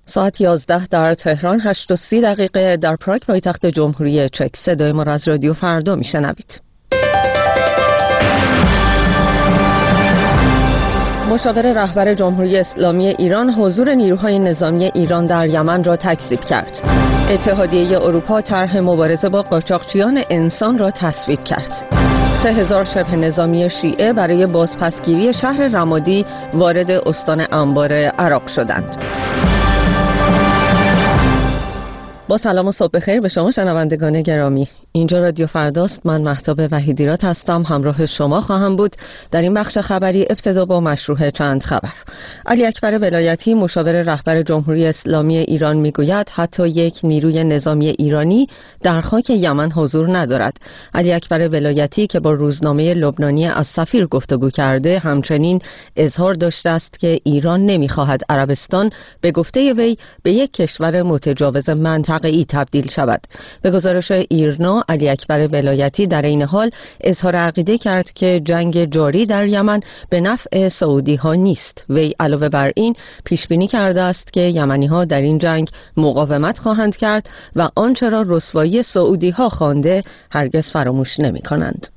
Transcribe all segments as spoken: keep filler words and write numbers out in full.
ساعت یازده در تهران، هشت و سی دقیقه در پراگ پایتخت جمهوری چک. صدای ما را از رادیو فردا میشنوید. مشاور رهبر جمهوری اسلامی ایران حضور نیروهای نظامی ایران در یمن را تکذیب کرد. اتحادیه اروپا طرح مبارزه با قاچاقچیان انسان را تصویب کرد. سه هزار شبه نظامی شیعه برای بازپسگیری شهر رمادی وارد استان انبار عراق شدند. با سلام و صبح بخیر به شما شنوندگان گرامی. اینجا رادیو فرداست. من مهتاب وحیدیرات هستم. همراه شما خواهم بود در این بخش خبری. ابتدا با مشروع چند خبر. علی اکبر ولایتی مشاور رهبر جمهوری اسلامی ایران میگوید حتی یک نیروی نظامی ایرانی در خاک یمن حضور ندارد. علی اکبر ولایتی که با روزنامه لبنانی السفیر گفتگو کرده همچنین اظهار داشته است که ایران نمیخواهد عربستان به گفته وی به یک کشور متجاوز منطقه‌ای تبدیل شود. به گزارش ایرنا، علی اکبر ولایتی در این حال اظهار عقیده کرد که جنگ جاری در یمن به نفع سعودی ها نیست. وی علاوه بر این پیش بینی کرده است که یمنی ها در این جنگ مقاومت خواهند کرد و آنچه را رسوایی سعودی ها خوانده هرگز فراموش نمی کنند.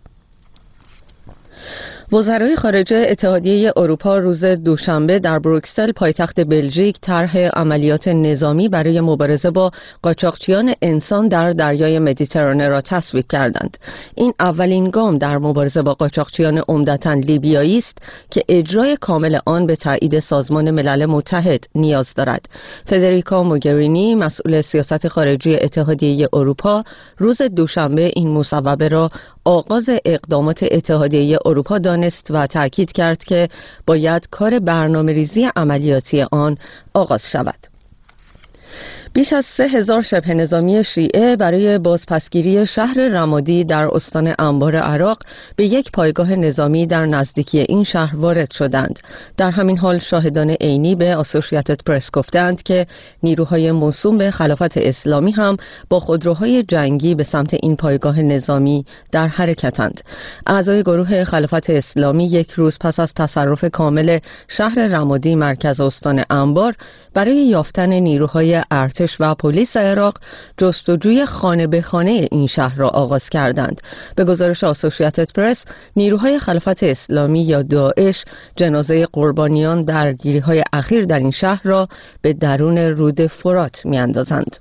وزرای خارجه اتحادیه اروپا روز دوشنبه در بروکسل پایتخت بلژیک طرح عملیات نظامی برای مبارزه با قاچاقچیان انسان در دریای مدیترانه را تصویب کردند. این اولین گام در مبارزه با قاچاقچیان عمدتاً لیبیایی است که اجرای کامل آن به تایید سازمان ملل متحد نیاز دارد. فدریکا موگرینی مسئول سیاست خارجی اتحادیه اروپا روز دوشنبه این مصوبه را آغاز اقدامات اتحادیه اروپا دانست و تأکید کرد که باید کار برنامه‌ریزی عملیاتی آن آغاز شود. بیش از سه هزار شبه نظامی شیعه برای بازپسگیری شهر رمادی در استان انبار عراق به یک پایگاه نظامی در نزدیکی این شهر وارد شدند. در همین حال شاهدان عینی به اسوسییتد پرس گفتند که نیروهای موسوم به خلافت اسلامی هم با خودروهای جنگی به سمت این پایگاه نظامی در حرکتند. اعضای گروه خلافت اسلامی یک روز پس از تصرف کامل شهر رمادی مرکز استان انبار برای یافتن نیروهای ارتش و پلیس عراق جستجوی خانه به خانه این شهر را آغاز کردند. به گزارش اسوسییتد پرس، نیروهای خلافت اسلامی یا داعش جنازه قربانیان درگیری‌های اخیر در این شهر را به درون رود فرات می‌اندازند.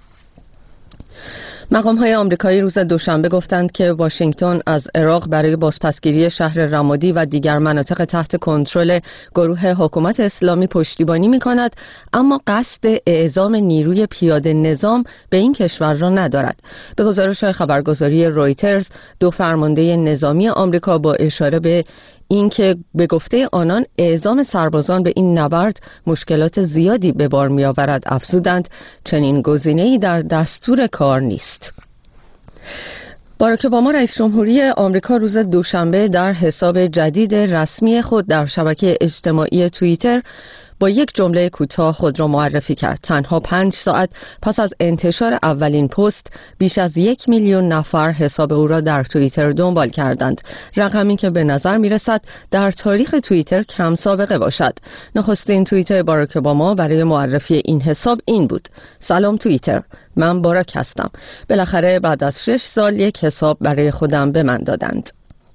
مقام‌های آمریکایی روز دوشنبه گفتند که واشنگتن از عراق برای بازپسگیری شهر رمادی و دیگر مناطق تحت کنترل گروه حکومت اسلامی پشتیبانی می‌کند، اما قصد اعزام نیروی پیاده نظام به این کشور را ندارد. به گزارش خبرگزاری رویترز، دو فرمانده نظامی آمریکا با اشاره به اینکه به گفته آنان اعزام سربازان به این نبرد مشکلات زیادی به بار می‌آورد افزودند چنین گزینه‌ای در دستور کار نیست. باراک اوباما رئیس جمهوری آمریکا روز دوشنبه در حساب جدید رسمی خود در شبکه اجتماعی توییتر با یک جمله کوتاه خود را معرفی کرد. تنها پنج ساعت پس از انتشار اولین پست بیش از یک میلیون نفر حساب او را در توییتر دنبال کردند، رقمی که به نظر می رسد در تاریخ توییتر کم سابقه باشد. نخستین توییت باراک اوباما برای معرفی این حساب این بود: سلام توییتر، من باراک هستم. بالاخره بعد از شش سال یک حساب برای خودم به من دادند.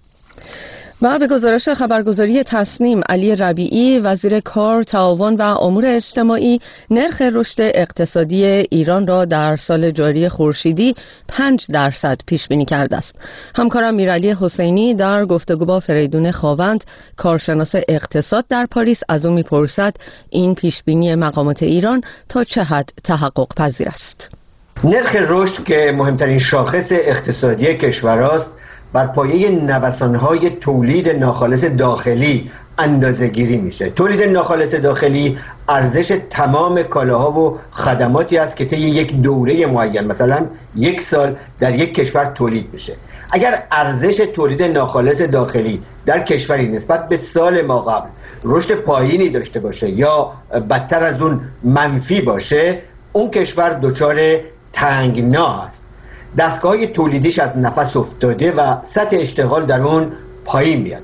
و به گزارش خبرگزاری تصنیم، علی ربیعی وزیر کار، تعاون و امور اجتماعی نرخ رشد اقتصادی ایران را در سال جاری خورشیدی پنج درصد پیش بینی کرده است. همکارم میرعلی حسینی در گفتگو با فریدون خاوند کارشناس اقتصاد در پاریس از او میپرسد این پیش بینی مقامات ایران تا چه حد تحقق پذیر است. نرخ رشد که مهمترین شاخص اقتصادی کشور است بر پایه نوسان‌های تولید ناخالص داخلی اندازه‌گیری میشه. تولید ناخالص داخلی ارزش تمام کالاها و خدماتی است که طی یک دوره معین، مثلا یک سال، در یک کشور تولید میشه. اگر ارزش تولید ناخالص داخلی در کشوری نسبت به سال ما قبل رشد پایینی داشته باشه یا بدتر از اون منفی باشه، اون کشور دچار تنگنا است. دستگاه تولیدیش از نفس افتاده و سطح اشتغال در اون پایین میاد.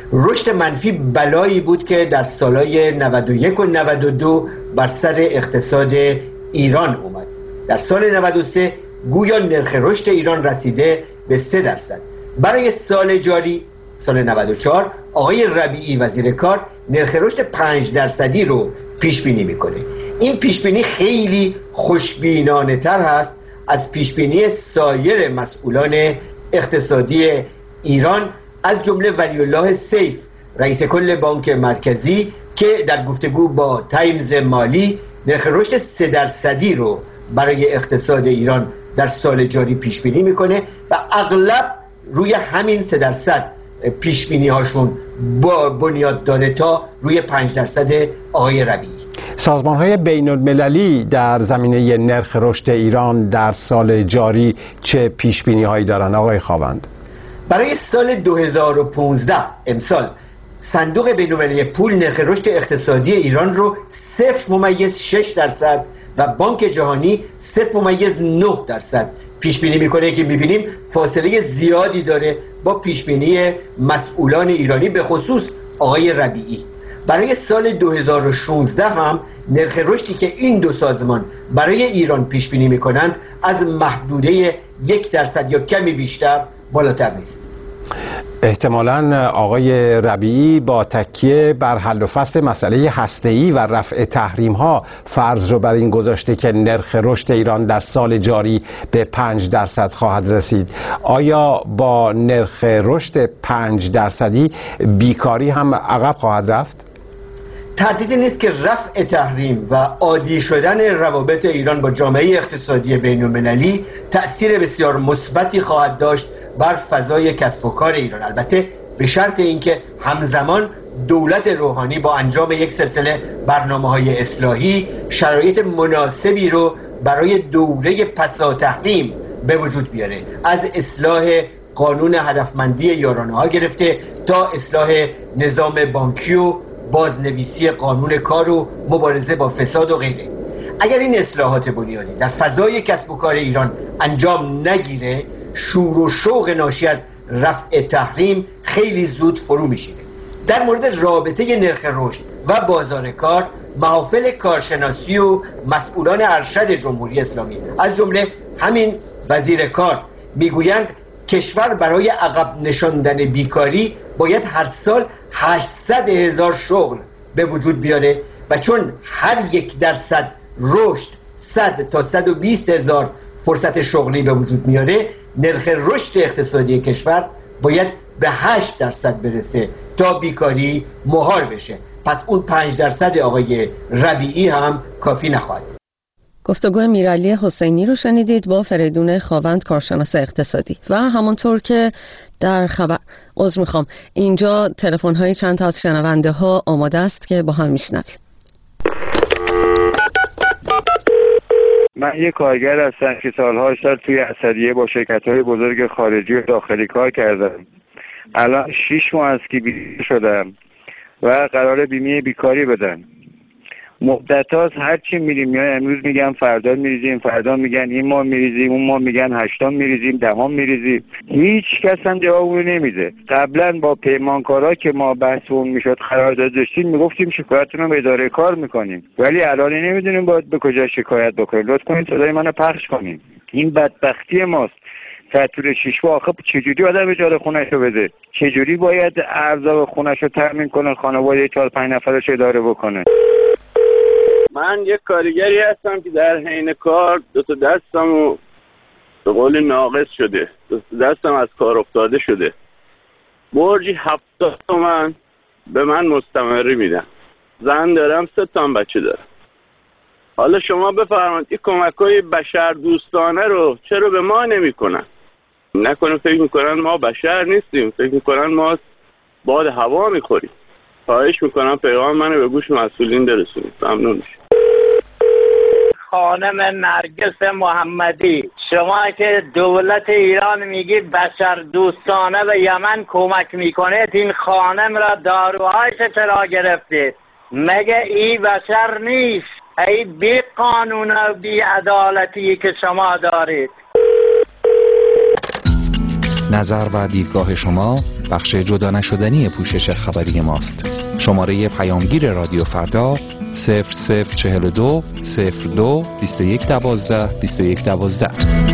رشد منفی بلایی بود که در سالهای نود و یک و نود و دو بر سر اقتصاد ایران اومد. در سال نود و سه گویا نرخ رشد ایران رسیده به سه درصد. برای سال جاری سال نود و چهار آقای ربیعی وزیر کار نرخ رشد پنج درصدی رو پیش بینی میکنه. این پیش بینی خیلی خوشبینانه تر هست از پیش بینی سایر مسئولان اقتصادی ایران، از جمله ولی الله سیف رئیس کل بانک مرکزی که در گفتگو با تایمز مالی نرخ رشد سه درصدی رو برای اقتصاد ایران در سال جاری پیش بینی میکنه و اغلب روی همین سه درصد پیش بینی هاشون با بنیاد داره تا روی پنج درصد آقای ربیعی. سازمان های بین المللی در زمینه نرخ رشد ایران در سال جاری چه پیش بینی هایی دارن آقای خاوند؟ برای سال دو هزار و پانزده امسال صندوق بین المللی پول نرخ رشد اقتصادی ایران رو صفر ممیز شش درصد و بانک جهانی صفر ممیز نه درصد پیش بینی میکنه که میبینیم فاصله زیادی داره با پیش بینی مسئولان ایرانی به خصوص آقای ربیعی. برای سال دو هزار و شانزده هم نرخ رشدی که این دو سازمان برای ایران پیش بینی میکنند از محدوده یک درصد یا کمی بیشتر بالاتر نیست. احتمالاً آقای ربیعی با تکیه بر حل و فصل مسئله هسته‌ای و رفع تحریم‌ها فرض رو بر این گذاشته که نرخ رشد ایران در سال جاری به پنج درصد خواهد رسید. آیا با نرخ رشد پنج درصدی بیکاری هم عقب خواهد رفت؟ تردیدی نیست که رفع تحریم و عادی شدن روابط ایران با جامعه اقتصادی بین المللی تأثیر بسیار مثبتی خواهد داشت بر فضای کسب و کار ایران، البته به شرط اینکه همزمان دولت روحانی با انجام یک سلسله برنامه‌های اصلاحی شرایط مناسبی رو برای دوره پسا تحریم به وجود بیاره، از اصلاح قانون هدفمندی یارانه‌ها گرفته تا اصلاح نظام بانکی و بازنویسی قانون کار و مبارزه با فساد و غیره. اگر این اصلاحات بنیادی در فضای کسب و کار ایران انجام نگیره، شور و شوق ناشی از رفع تحریم خیلی زود فرو میشینه. در مورد رابطه نرخ رشد و بازار کار، محافل کارشناسی و مسئولان ارشد جمهوری اسلامی از جمله همین وزیر کار میگویند کشور برای عقب نشاندن بیکاری باید هر سال هشتصد هزار شغل به وجود بیاره و چون هر یک درصد رشد صد تا صد و بیست هزار فرصت شغلی به وجود میاره، نرخ رشد اقتصادی کشور باید به هشت درصد برسه تا بیکاری مهار بشه. پس اون پنج درصد آقای ربیعی هم کافی نخواهد. گفتگو میرعلی حسینی رو شنیدید با فریدون خاوند کارشناس اقتصادی. و همونطور که در خبر عذر میخوام اینجا تلفن های چند تا از شنونده ها آماده است که با هم میشنویم. من یک کارگر هستم که سالها سال توی اسدیه با شرکت‌های بزرگ خارجی و داخلی کار کردم. الان شش ماه است که بیکار شدم و قرار بیمه بیکاری بدن. مدت هاست هرچی میریم یا امروز میگن فردا میریزیم، فردا میگن این ماه میریزیم، اون ماه میگن هشتم میریزیم، دهم میریزیم. هیچ کس هم جوابو نمیده. قبلا با پیمانکارا که ما بحثمون میشد قرارداد داشتیم میگفتیم شکایتتون رو به اداره کار میکنیم، ولی الان نمیدونیم باید به کجا شکایت بکنیم. لطف کنید صدای منو پخش کنیم. این بدبختی ماست. فاتوره شش ماه آخه چجوری آدم اجاره خونه‌شو بده؟ چجوری باید ارزاق خونه‌شو تامین کنه، خانواده چهار پنج نفرش اداره بکنه؟ من یک کارگری هستم که در حین کار دو تا دستمو به قول ناقص شده، دو تا دستم از کار افتاده شده. برجی هفتاد تومن به من مستمری میدن. زن دارم، سه تا بچه دارم. حالا شما بفرمایید این کمک‌های بشر دوستانه رو چرا به ما نمی‌کنن؟ نکنه فکر می‌کنن ما بشر نیستیم، فکر می‌کنن ما باد هوا می‌خوریم. خواهش می‌کنم پیغام منو به گوش مسئولین برسونید. ممنون میشم. خانم نرگس محمدی، شما که دولت ایران میگی بشر دوستانه به یمن کمک میکنید، این خانم را داروهایش چرا گرفتید؟ مگه ای بشر نیست؟ ای بی قانون و بی عدالتی که شما دارید. نظر و دیدگاه شما بخش جدا نشدنی پوشش خبری ماست. شماره پیامگیر رادیو فردا صفر صفر چهل و دو صفر دو بیست و یک دوازده بیست و یک دوازده.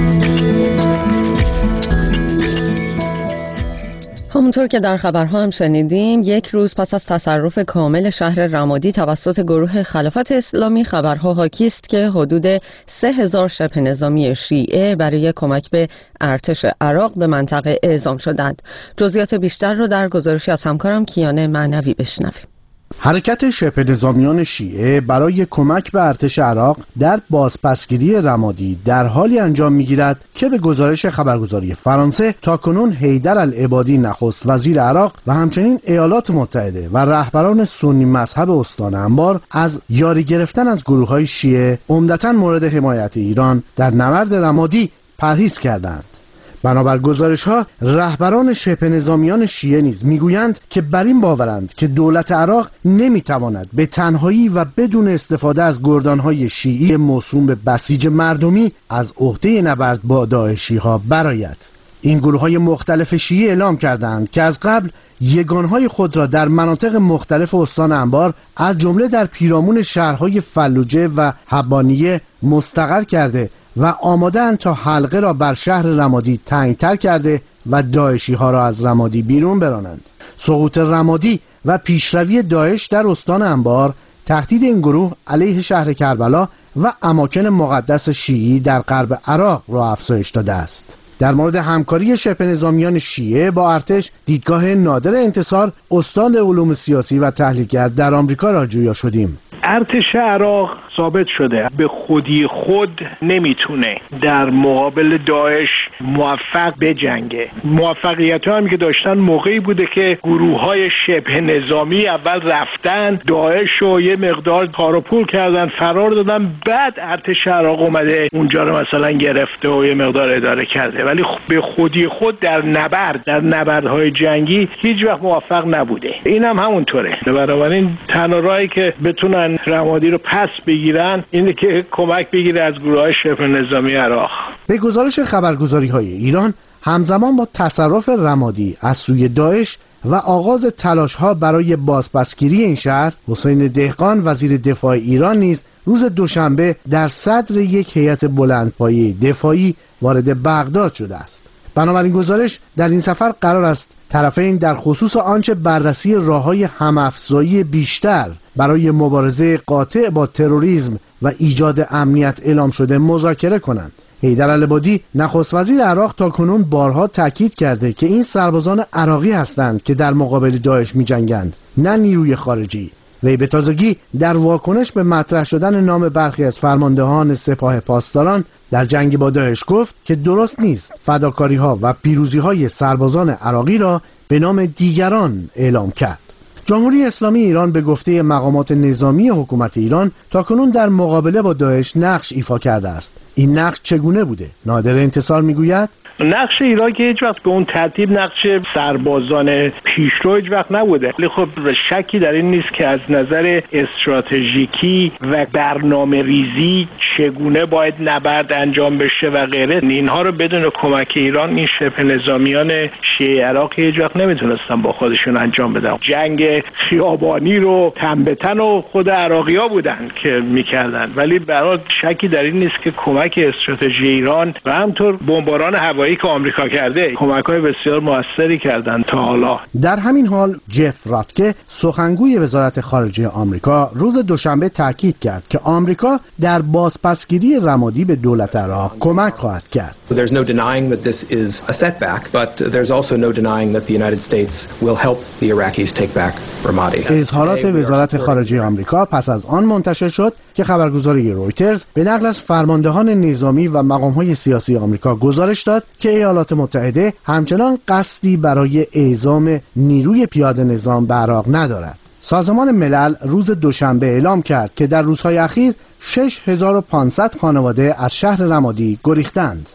همونطور که در خبرها هم شنیدیم، یک روز پس از تصرف کامل شهر رمادی توسط گروه خلافت اسلامی، خبرها حاکی است که حدود سه هزار شبه نظامی شیعه برای کمک به ارتش عراق به منطقه اعزام شدند. جزئیات بیشتر رو در گزارشی از همکارم کیان معنوی بشنویم. حرکت شبه نظامیان شیعه برای کمک به ارتش عراق در بازپسگیری رمادی در حالی انجام می‌گیرد که به گزارش خبرگزاری فرانسه تاکنون حیدر العبادی نخست وزیر عراق و همچنین ایالات متحده و رهبران سنی مذهب استان انبار از یاری گرفتن از گروه‌های شیعه عمدتاً مورد حمایت ایران در نبرد رمادی پرهیز کردند. بنابر گزارش‌ها، رهبران شبه نظامیان شیعه نیز میگویند که بر این باورند که دولت عراق نمیتواند به تنهایی و بدون استفاده از گردان‌های شیعی موسوم به بسیج مردمی از عهده نبرد با داعشی‌ها برآید. این گروه‌های مختلف شیعی اعلام کردند که از قبل یگانهای خود را در مناطق مختلف استان انبار از جمله در پیرامون شهرهای فلوجه و حبانیه مستقر کرده و آماده‌اند تا حلقه را بر شهر رمادی تنگتر کرده و داعشی ها را از رمادی بیرون برانند. سقوط رمادی و پیشروی داعش در استان انبار تهدید این گروه علیه شهر کربلا و اماکن مقدس شیعی در غرب عراق را افزایش داده است. در مورد همکاری شبه نظامیان شیعه با ارتش، دیدگاه نادر انتصار، استاد علوم سیاسی و تحلیلگر در آمریکا را جویا شدیم. ارتش عراق ثابت شده به خودی خود نمیتونه در مقابل داعش موفق بجنگه. موفقیت هم که داشتن موقعی بوده که گروه های شبه نظامی اول رفتن داعش و یه مقدار پاروپول کردن، فرار دادن، بعد ارتش عراق اومده اونجا رو مثلا گرفته و یه مقدار اداره کرده، ولی به خودی خود در نبرد در نبردهای جنگی هیچ وقت موفق نبوده. این هم همونطوره. بنابراین تنها راهی که بتونن رمادی رو پس بگیرن اینه که کمک بگیره از گروه‌های شبه نظامی عراق. به گزارش خبرگزاری‌های ایران، همزمان با تصرف رمادی از سوی داعش و آغاز تلاش‌ها برای بازپسگیری این شهر، حسین دهقان وزیر دفاع ایران نیز روز دوشنبه در صدر یک هیئت بلندپایه دفاعی وارد بغداد شده است. بنابراین گزارش در این سفر قرار است طرفین در خصوص آنچه بررسی راه‌های هم‌افزایی بیشتر برای مبارزه قاطع با تروریسم و ایجاد امنیت اعلام شده مذاکره کنند. حیدر العبادی نخست وزیر عراق تاکنون بارها تاکید کرده که این سربازان عراقی هستند که در مقابل داعش می‌جنگند، نه نیروی خارجی. وی به تازگی در واکنش به مطرح شدن نام برخی از فرماندهان سپاه پاسداران در جنگ با داعش گفت که درست نیست فداکاری‌ها و پیروزی‌های سربازان عراقی را به نام دیگران اعلام کرد. جمهوری اسلامی ایران به گفته مقامات نظامی حکومت ایران تاکنون در مقابله با داعش نقش ایفا کرده است. این نقش چگونه بوده؟ نادر انتصار میگوید نقش ایران که هیچ وقت به اون ترتیب نقش سربازان پیشرو هیچ وقت نبوده، ولی خب شکی در این نیست که از نظر استراتژیکی و برنامه ریزی چگونه باید نبرد انجام بشه و غیره، اینها رو بدون کمک ایران این شبه نظامیان شیعه عراق هیچ وقت نمیتونستن با خودشون انجام بدن. جنگ خیابانی رو تن به تن و خود عراقی‌ها بودن که میکردن، ولی برای شکی در این نیست که کمک استراتژی ایران و همطور بمباران هوایی که آمریکا کرده کمک‌های بسیار موثری کردن تا حالا. در همین حال جف راتکه سخنگوی وزارت خارجه آمریکا روز دوشنبه تاکید کرد که آمریکا در بازپسگیری رمادی به دولت عراق کمک خواهد کرد. There's no denying that this is a setback, but there's also no denying that the United States will help the Iraqis take back Ramadi. اظهارات وزارت خارجه آمریکا پس از آن منتشر شد که خبرگزاری رویترز به نقل از فرماندهان نظامی و مقام‌های سیاسی آمریکا گزارش داد که ایالات متحده همچنان قصدی برای اعزام نیروی پیاده نظام به عراق ندارد. سازمان ملل روز دوشنبه اعلام کرد که در روزهای اخیر شش هزار و پانصد خانواده از شهر رمادی گریختند.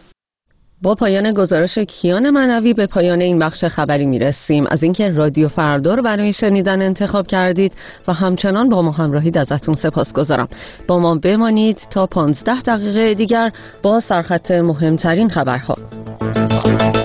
با پایان گزارش کیان معنوی به پایان این بخش خبری میرسیم. از اینکه رادیو فردا رو برای شنیدن انتخاب کردید و همچنان با ما همراهید ازتون سپاسگزارم. با ما بمانید تا پانزده دقیقه دیگر با سرخط مهمترین خبرها.